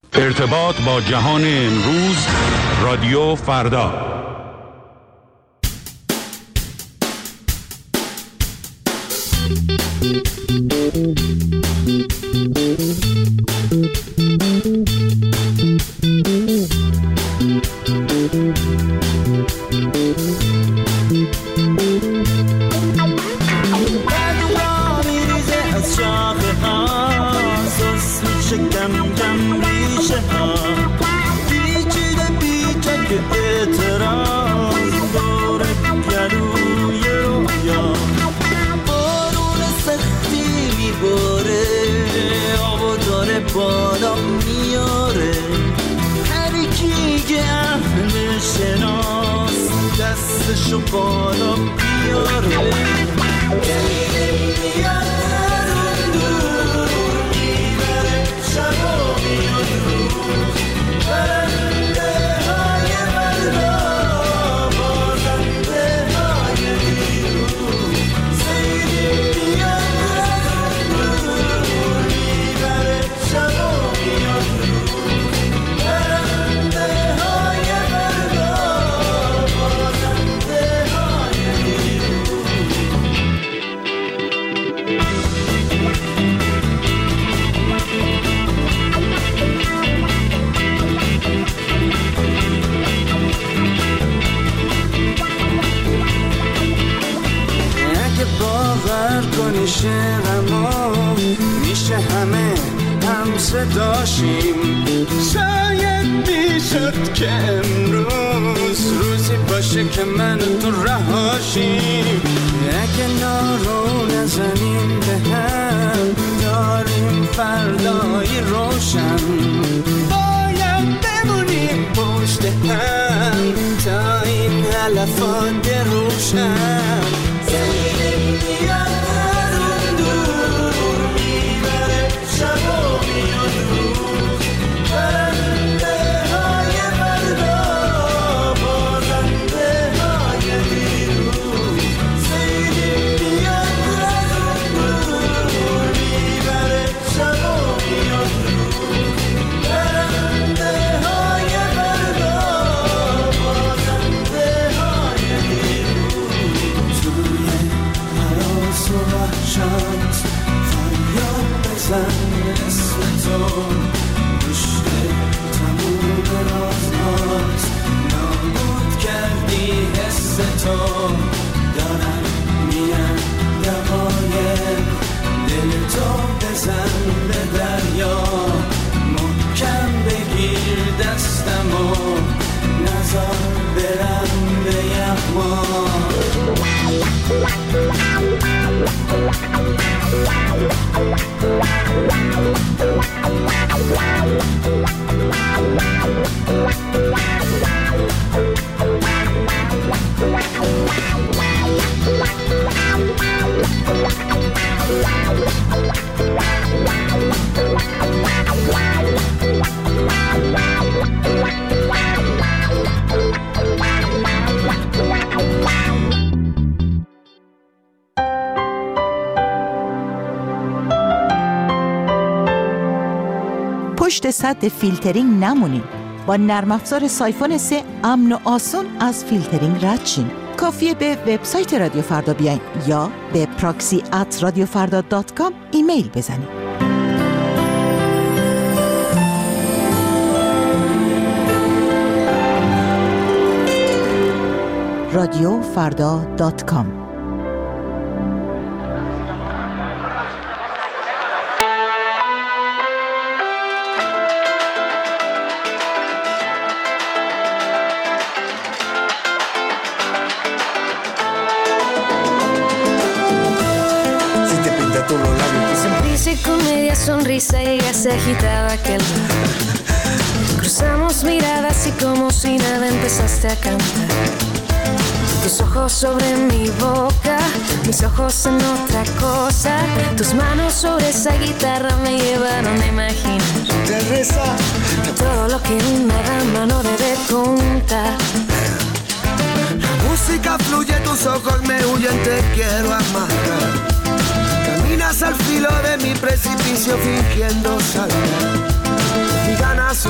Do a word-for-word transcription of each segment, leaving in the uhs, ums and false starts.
ارتباط با جهان امروز، رادیو فردا. بالا میاره هر کی که اهل شناس دستشو بالا بیاره دلیل میاد اون دور میبره شب و میاد روز برنده های مردا بازنده های دیروز سیدی میاد اون دور میبره شب و میاد روز برنده های مردا بازنده های دیروز. اگه باور کنی شعرمو میشه همه هم صداشیم، شاید میشد که امروز روزی باشه که من تو رهاشیم. اگه نارو نزنیم به هم داریم فردایی روشن، باید بمونیم پشت هم تا این علفات روشن. زمین میاد اون دور میبره شب و میاد روز برنده های مردا بازنده های دیروز. زمین میاد اون دور میبره شب و میاد روز برنده های مردا بازنده های دیروز. توی حراس و وحشت فریاد بزن اسم تو، پشت تموم رازهات نابود کردی حس تو. دارن میان دقایق دل تو بزن به دریا، محکم بگیر دستمو نزار برم به یغما. پشت سد فیلترینگ نمونین. با نرم افزار سایفون سه امن و آسون از فیلترینگ رد شین. کافیه به وبسایت رادیو فردا بیاین یا به پراکسی ات رادیو فردا دات کام ایمیل بزنید. رادیو فردا دات کام. Sonrisa y ella se agitaba aquel mar. Cruzamos miradas y como si nada empezaste a cantar. Tus ojos sobre mi boca, mis ojos en otra cosa. Tus manos sobre esa guitarra me llevaron a imaginar Teresa, todo lo que una dama no debe contar. La música fluye, tus ojos me huyen, te quiero amar. Caminas al filo de mi precipicio fingiendo saltar. Mi ganas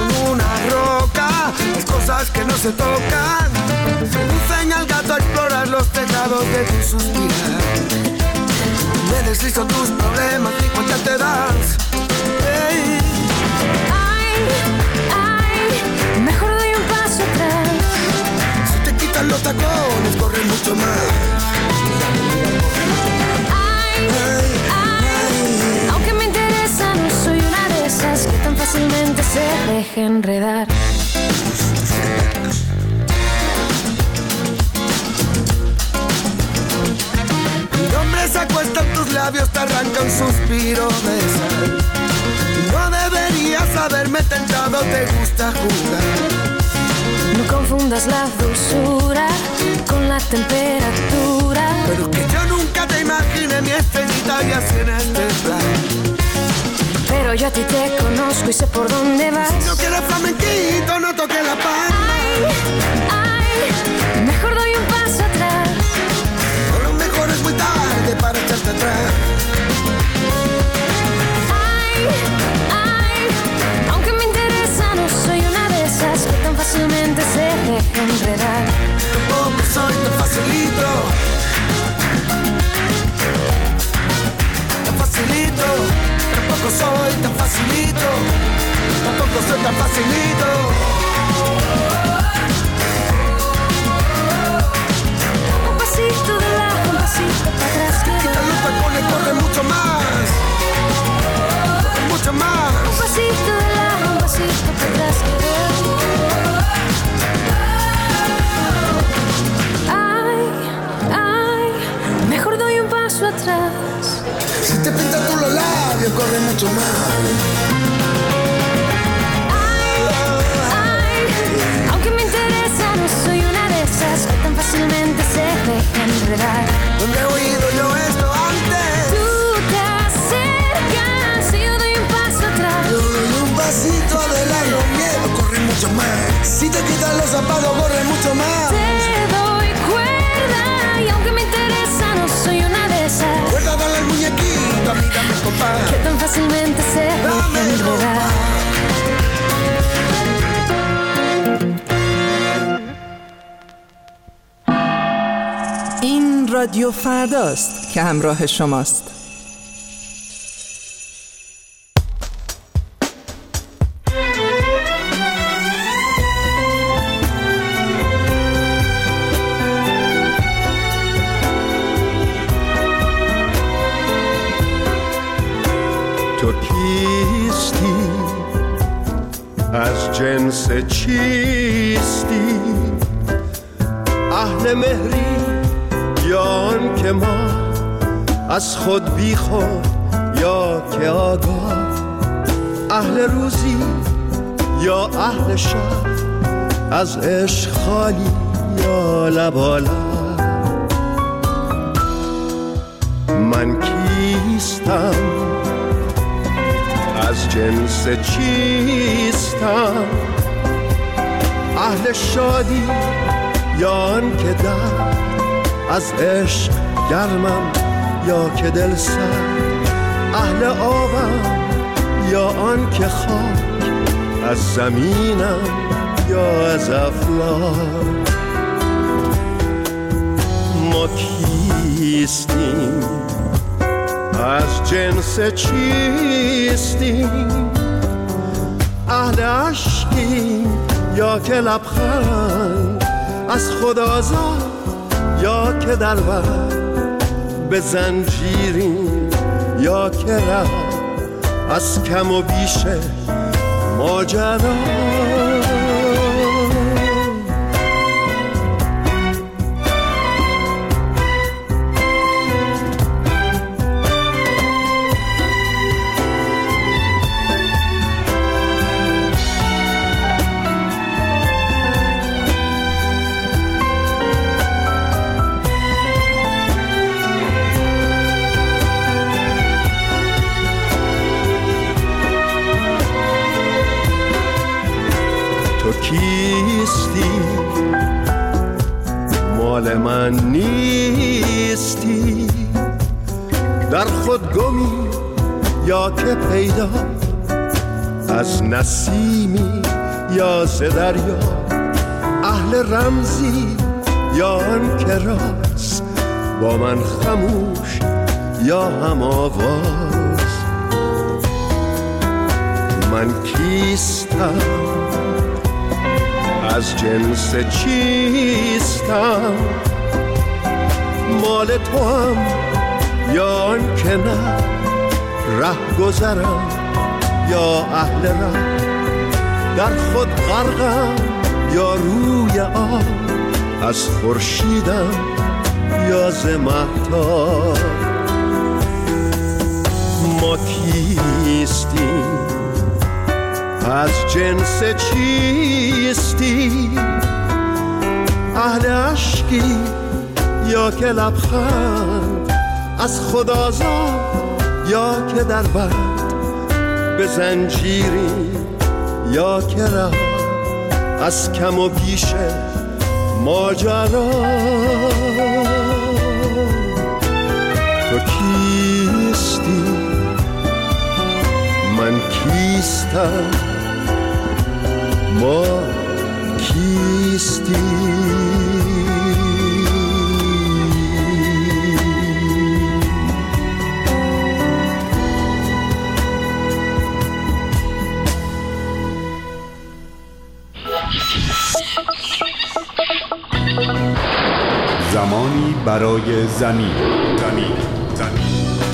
que no se tocan. Seducen al gato a explorar los tejados de tu suspirar. Me deslizo tus problemas y cuenta te das. Hey. Ay, ay, mejor doy un paso atrás. Si te quitan los tacones, corren mucho más. Ay, ay, aunque me interesa, no soy una de esas que tan fácilmente se deja enredar. Mi hombre se acuesta en tus labios, te arranca un suspiro de sal. No deberías haberme tentado, te gusta jugar. No confundas la dulzura con la temperatura. Pero que yo nunca te imaginé mi estrellita y así en este plan. Pero yo a ti te conozco y sé por dónde vas. Si no quieres flamenquito, no toques la palma. Ay, ay, mejor doy un paso atrás. O lo mejor es muy tarde para echarte atrás. Ay, ay, aunque me interesa, no soy una de esas que tan fácilmente se deja enredar. Tampoco soy tan facilito. Tan facilito. Tampoco soy tan facilito. Tampoco soy tan facilito. Un pasito de lado, un pasito para atrás. Quita los tacones, corre mucho más. Mucho más. Un pasito de lado, un pasito para atrás. Ay, ay, mejor doy un paso atrás. Si te pintas tú los labios, corre mucho más. Ay, ay, aunque me interesa, no soy una de esas que tan fácilmente se deja enredar. ¿Dónde he oído yo esto antes? Tú te acercas y yo doy un paso atrás. Yo doy un pasito adelante, los miedos corren mucho más. Si te quitas los zapatos, corre mucho más. Te doy cuerda y aunque me interesa, no soy una de esas. Cuerda, dale al muñequito, a mí dame el compás. Que tan fácilmente se deja enredar. این رادیو فرداست که همراه شماست. تو کیستی؟ از جنس چیستی؟ اهل مهری یا آن که ما از خود بی خود یا که آگاه، اهل روزی یا اهل شب، از عشق خالی یا لبالا. من کیستم؟ از جنس چیستم؟ اهل شادی یا آن که در از عشق گرمم یا که دل سر، اهل آبم یا آن که خاک از زمینم یا از افلاک. ما کیستیم؟ از جنس چیستیم؟ اهل عشقیم یا که لبخند از خود آزاد یا که در بر به زنجیریم یا که ره از کم و بیش ماجرا. کیستی؟ مال من نیستی؟ در خود گمی یا که پیدا، از نسیمی یا ز دریا، اهل رمزی یا آن که راست با من خموش یا هم آواز. من کیستم، از جنس چیستم، مال تو هم یا آن که نه، ره گذرم یا اهل ره، در خود غرقم یا روی آب، از خورشیدم یا ز مهتاب. ما کیستیم، از جنس چیستیم، اهل عشقی یا که لبخند، از خود آزاد یا که در بند، به زنجیری یا که رها، از کم و بیش ماجرا. تو کیستی، من کیستم، ما کیستی. زمانی برای زمین. زمین. زمین.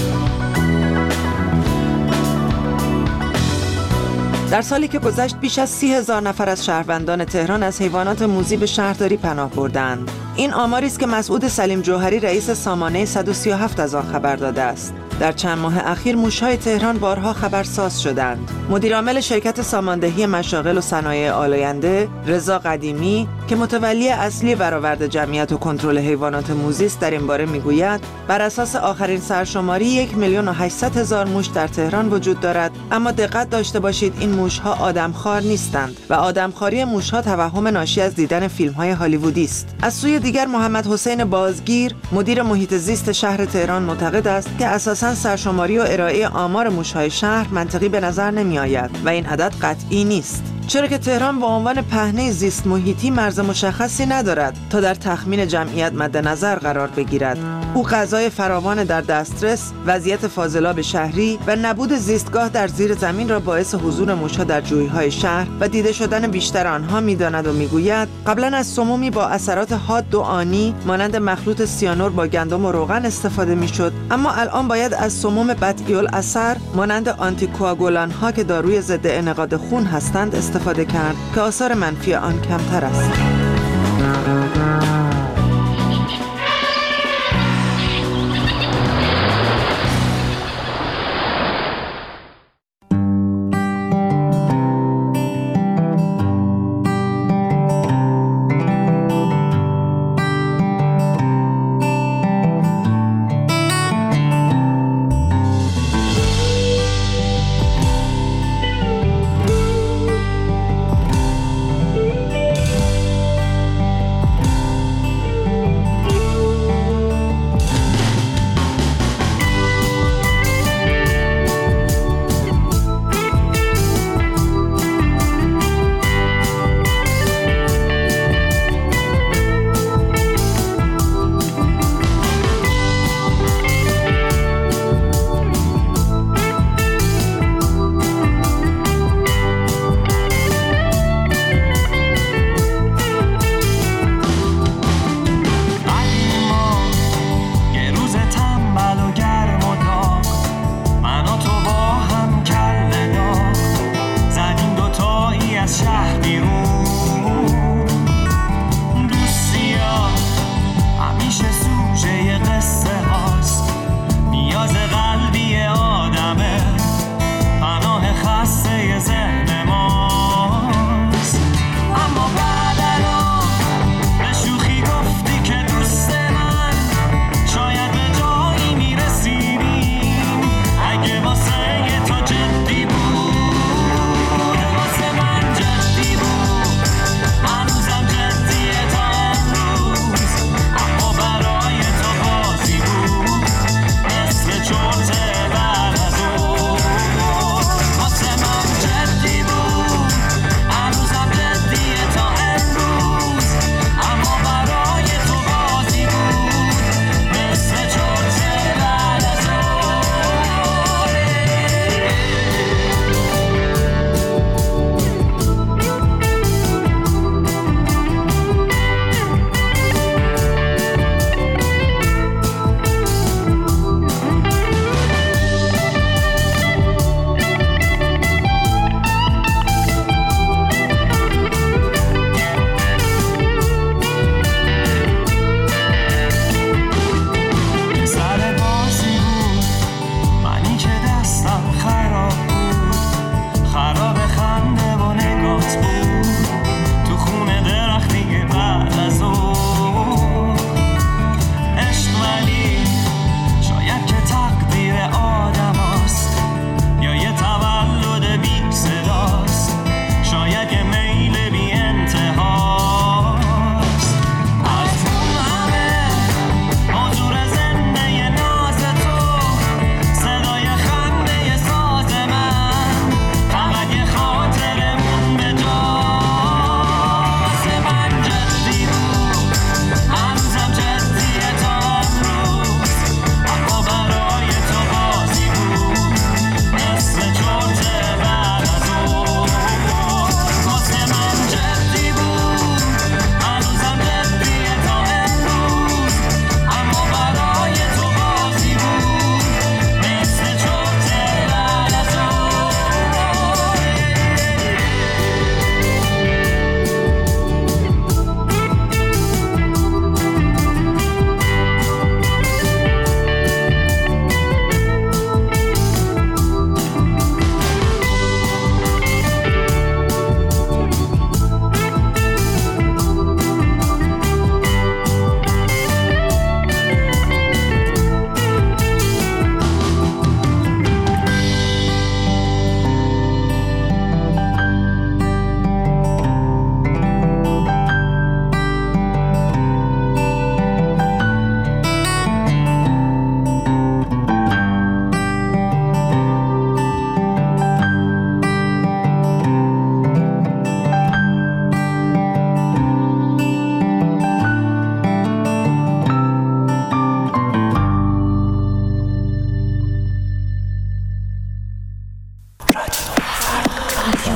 در سالی که گذشت بیش از سی هزار نفر از شهروندان تهران از حیوانات موذی به شهرداری پناه بردند. این آماری است که مسعود سلیم جوهری رئیس سامانه صد و سی و هفت از آن خبر داده است. در چند ماه اخیر موش‌های تهران بارها خبرساز شدند. مدیرعامل شرکت ساماندهی مشاغل و صنایع آلاینده رضا قدیمی که متولی اصلی برآورد جمعیت و کنترل حیوانات موذی است در این باره میگوید بر اساس آخرین سرشماری یک میلیون و هشتصد هزار موش در تهران وجود دارد، اما دقت داشته باشید این موش‌ها آدمخوار نیستند و آدمخواری موش‌ها توهم ناشی از دیدن فیلم‌های هالیوودی است. از سوی دیگر محمد حسین بازگیر مدیر محیط زیست شهر تهران معتقد است که اساساً سرشماری و ارائه آمار موش‌های شهر منطقی به نظر نمی‌آید و این عدد قطعی نیست، چرا که تهران به عنوان پهنه زیست محیطی مرز مشخصی ندارد تا در تخمین جمعیت مد نظر قرار بگیرد. او غذای فراوان در دسترس، وضعیت فاضلاب شهری و نبود زیستگاه در زیر زمین را باعث حضور موش‌ها در جوی‌های شهر و دیده شدن بیشتر آنها می‌داند و می‌گوید قبلا از سمومی با اثرات حاد و آنی مانند مخلوط سیانور با گندم و روغن استفاده می‌شد، اما الان باید از سموم بطیء الاثر مانند آنتیکواگولان‌ها که داروی ضد انعقاد خون هستند استفاده کرد که آثار منفی آن کمتر است.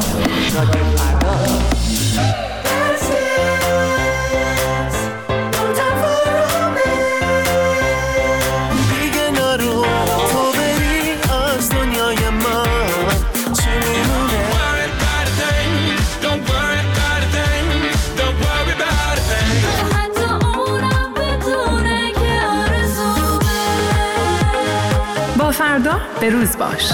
رادیو فردا. فردا به روز باش.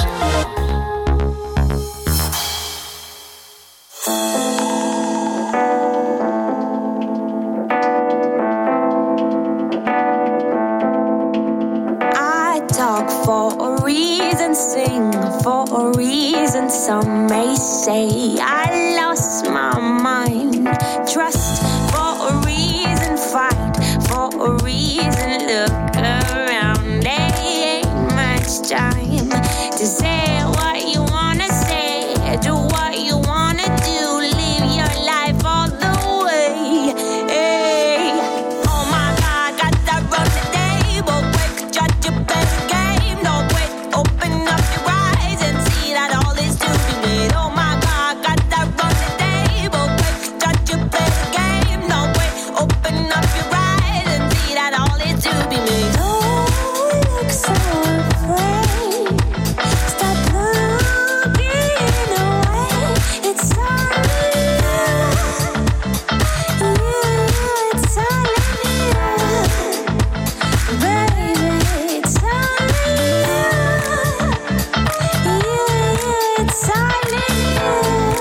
I talk for a reason, sing for a reason. Some may say I lost my mind. Trust for a reason, fight for a reason. Look around, there ain't much time to say what you wanna say, do what you wanna do, live your life all the way. Hey. Oh my God, got that run the table quick, judge your best game. No wait, open up your eyes and see that all is to be made. Oh my God, got that run the table quick, judge your best game. No wait, open up your eyes and see that all is to be made. Don't look so afraid. Stop looking away. It's all in you. It's all in you. Baby, it's all in you. It's all in you.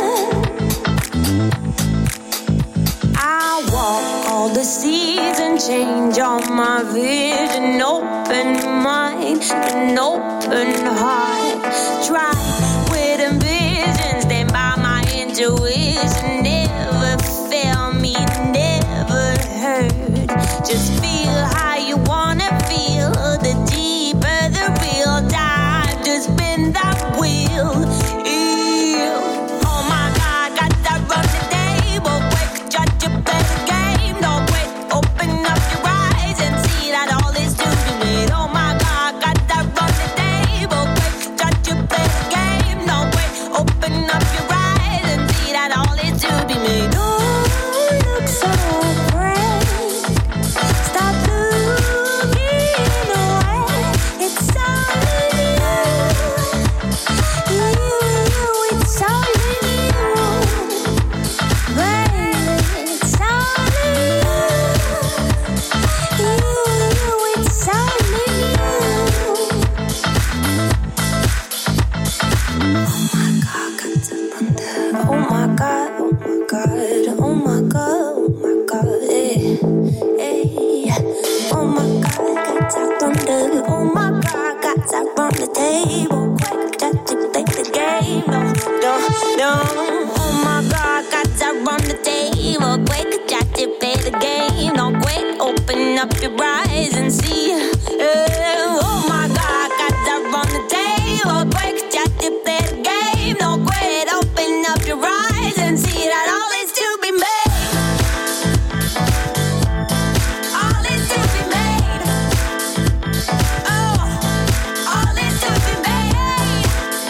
I walk all the seas and change all my vision. Open mind, an open heart. Try with ambition, stand by my intuition. Never fail me, never hurt. Just feel how you wanna feel. The deeper the real time to spin that wheel. Ew. Oh my God, got that run the table quick, judge your best game. No wait, open up your eyes and see that all is to be made. Oh my God, got that run the table quick, judge your best game. No wait, open up your eyes and see that all is to be made. Don't look so afraid. Stop looking away. It's all in you. You, you, it's all in you. Baby, it's all in you. You, you, it's all in you. Oh my God, oh my God, oh my God, oh my God, eh, eh. Oh my God, got that thunder. Oh my God, got that on the table. Quick, just to play the game. No, no, no. Oh my God, got that on the table. Quick, just to play the game. No, quick, open up your eyes and see. Eh, oh my God, got that on the table. Quick, just to play the game. No, quick, open up your eyes and see that all is to be made. All is to be made. Oh, all is to be made.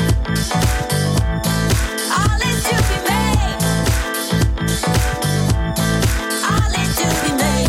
All is to be made. All is to be made.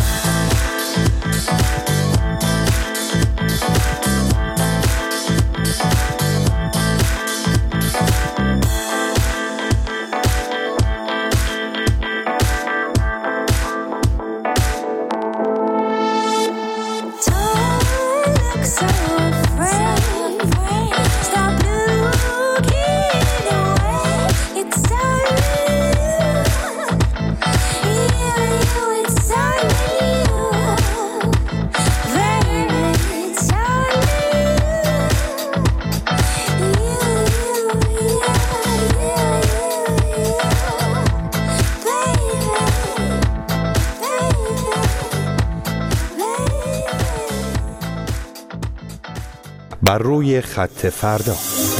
بر روی خط فردا.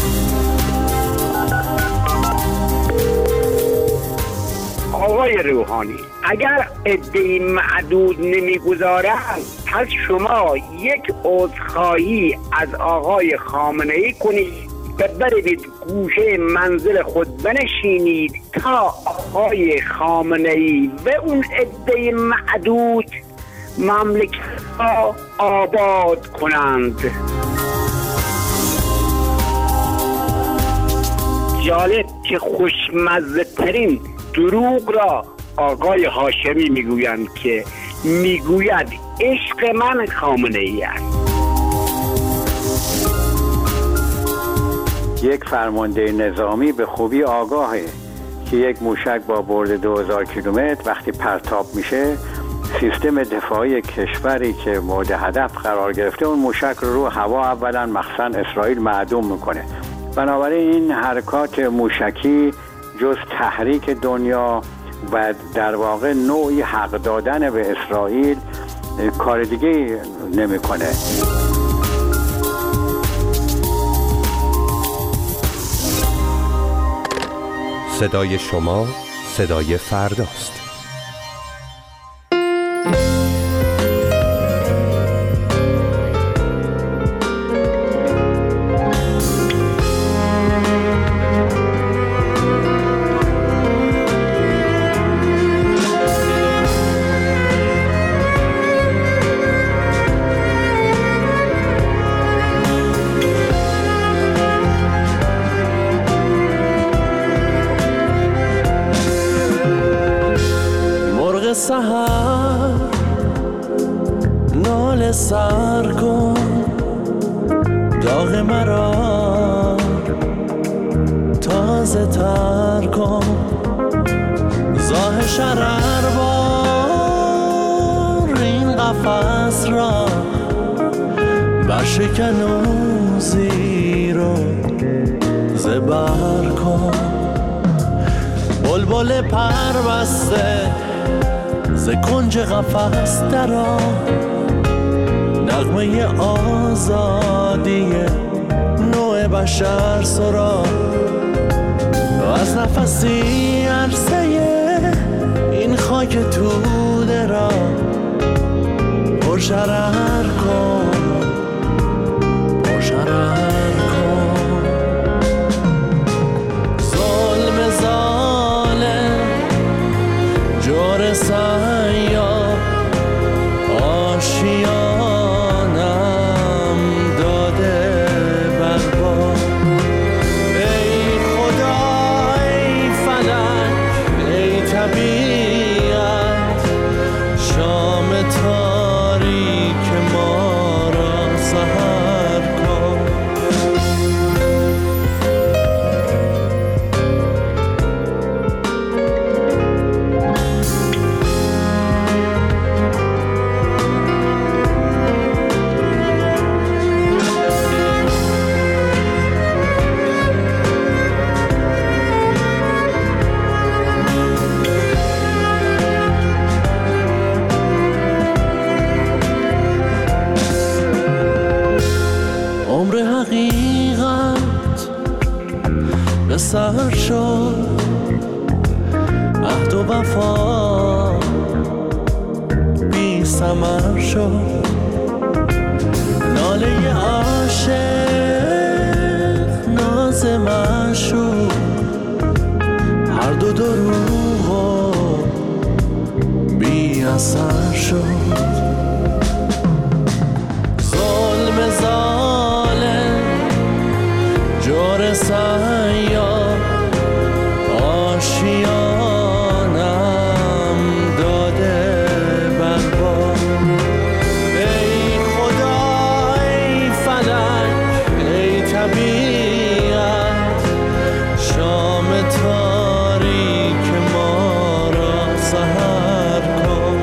آقای روحانی، اگر عده‌ای معدود نمیگذارند پس شما یک عذرخواهی از آقای خامنه‌ای کنید ببرید گوشه منزل خود بنشینید تا آقای خامنه‌ای و اون عده معدود مملکت را آباد کنند. جالب که خوشمزه ترین دروغ را آقای هاشمی میگویند که میگوید عشق من خامنه‌ای است. یک فرمانده نظامی به خوبی آگاهه که یک موشک با برد دو هزار کیلومتر وقتی پرتاب میشه سیستم دفاعی کشوری که مورد هدف قرار گرفته اون موشک رو رو هوا اولا مخصوصا اسرائیل معدوم میکنه. بنابراین این حرکات موشکی جز تحریک دنیا و در واقع نوعی حق دادن به اسرائیل کار دیگه نمیکنه. صدای شما صدای فرداست. سحر نال سر کن داغ مرا تازه تر کن زاه شرر بار این قفس را برشکن و زیر و زبر کن بلبل پر بسته ز کنج قفس درآ نغمه آزادی نوع بشر سرا از نفسی عرصه این خاک توده را پرشرر کن پرشرر کن ظلم ظالم جور سیاه آشیانم داده بربا ای خدا ای فلک ای طبیعت شام تاریک ما را سحر کن سر شد عهد و وفا بی ثمر شد ناله عاشق ناز معشوق هر دو دروغ و بی اثر شد ظلم ظالم جور سیاه آشیانم داده بربا ای خدا ای فلک ای طبیعت شام تاریک ما را سحر کن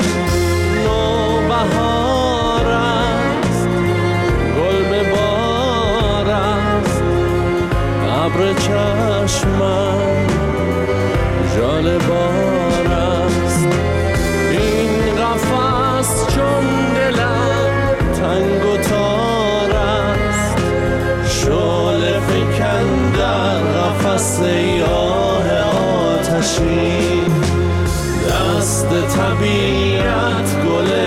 نوبهار است گل به بار است ابر چشمم جال بار است این قفس چون دلم تنگ و تار است شعله فکن در قفس سیاه آتشین دست طبیعت گل